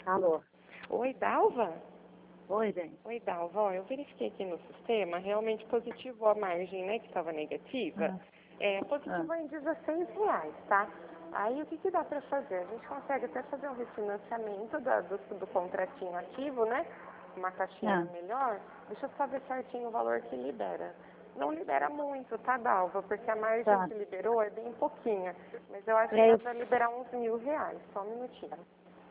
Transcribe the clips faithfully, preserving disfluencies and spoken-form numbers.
Alô? Oi, Dalva? Oi, bem. Oi, Dalva. Ó, eu verifiquei aqui no sistema, realmente positivo a margem, né, que estava negativa. Ah, É positivo ah. em dezesseis reais, tá? Aí o que, que dá para fazer? A gente consegue até fazer um refinanciamento da, do, do contratinho ativo, né? Uma taxinha Ah, melhor. Deixa eu só ver certinho o valor que libera. Não libera muito, tá, Dalva? Porque a margem tá. que liberou é bem pouquinha. Mas eu acho que É, dá eu... para liberar uns mil reais. Só um minutinho.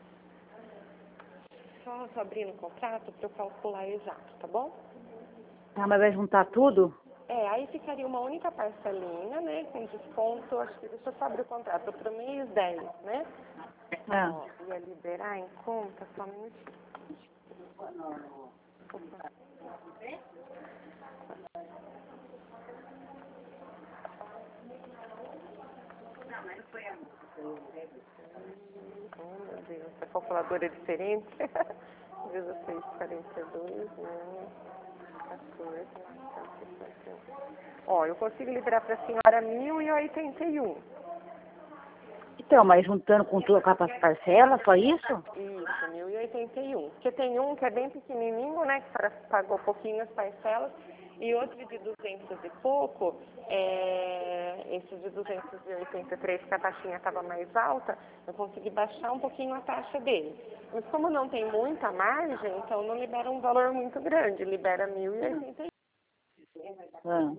Só só abrindo o contrato para eu calcular exato, tá bom? Tá, mas vai juntar tudo? É, aí ficaria uma única parcelinha, né, com desconto, acho que, deixa eu só abrir o contrato, para o mês dez, né? Ah. Ó, ia liberar em conta, só um minutinho. Opa. Oh, meu Deus, a calculadora é diferente. dezesseis, quarenta e dois, né? quatorze, novecentos e cinquenta e um. Ó, eu consigo liberar para a senhora mil e oitenta e um. Então, mas juntando com tudo com as parcelas, só isso? Isso, mil e oitenta e um. Porque tem um que é bem pequenininho, né, que a senhora pagou pouquinho as parcelas, e outro de duzentos e pouco, é, esse de duzentos e oitenta e três, que a taxinha estava mais alta, eu consegui baixar um pouquinho a taxa dele. Mas como não tem muita margem, então não libera um valor muito grande, libera mil e oitenta e um. Ah.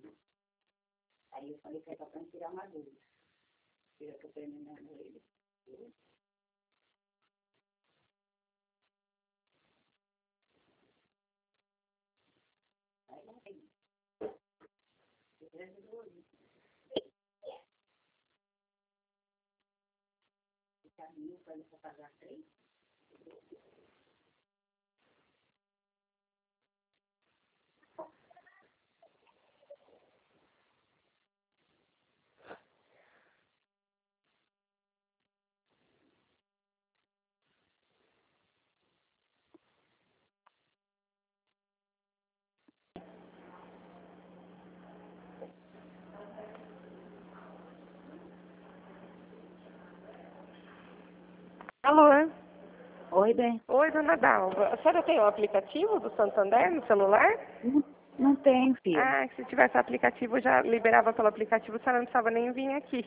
Alô? Oi, bem. Oi, dona Dalva. A senhora tem o aplicativo do Santander no celular? Não, não tenho, filho. Ah, se tivesse aplicativo, eu já liberava pelo aplicativo, a senhora não precisava nem vir aqui.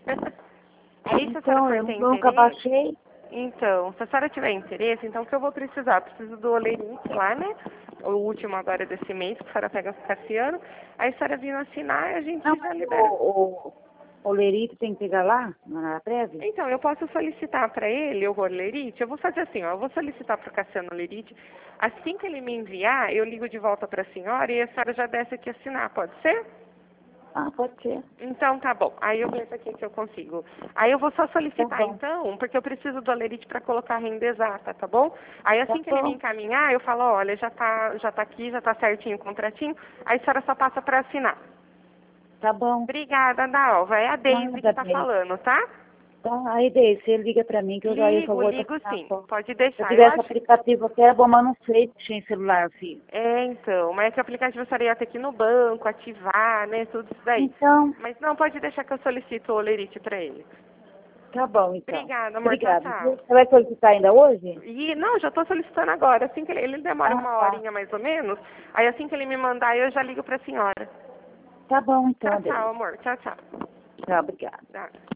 Aí, se a senhora Então, for eu ter nunca interesse, baixei. então, se a senhora tiver interesse, então o que eu vou precisar? Preciso do Olerite lá, né? O último agora desse mês, que a senhora pega o Cassiano. Aí a senhora vindo assinar e a gente Não, já mas libera. o, o, o Lerito tem que pegar lá, na Preve? Então, eu posso solicitar para ele o Olerite. Eu vou fazer assim, ó, eu vou solicitar para o Cassiano Olerite. Assim que ele me enviar, eu ligo de volta para a senhora e a senhora já desce aqui assinar, pode ser? Ah, pode ser. Então tá bom. Aí eu vejo aqui se eu consigo. Aí eu vou só Tá solicitar bom. então, porque eu preciso do Alerite para colocar a renda exata, tá bom? Aí Tá assim que ele me bom. encaminhar, eu falo, olha, já tá, já tá aqui, já tá certinho o contratinho, aí a senhora só passa para assinar. Tá bom. Obrigada, Dalva. É a Deise que Nada, tá bem. falando, tá? Tá, aí daí, você liga pra mim que eu já, eu só Ligo, vou ligo assinar sim. só. Pode Se eu deixar. Eu tivesse acho. aplicativo aqui era bom, mas não sei se tinha em celular, filho. É, então, mas é que o aplicativo a senhora ia ter que ir no banco, ativar, né? Tudo isso daí. Então, Mas não, pode deixar que eu solicito o Olerite para ele. tá bom, então. Obrigada, amor. Tchau, Obrigada. tchau. Você vai solicitar ainda hoje? E, não, já estou solicitando agora. Assim que ele, ele demora Ah, uma tá. horinha mais ou menos. Aí assim que ele me mandar, eu já ligo para a senhora. Tá bom, Tchau, então, tchau, daí. amor. Tchau, tchau. Tá, obrigada. Tchau.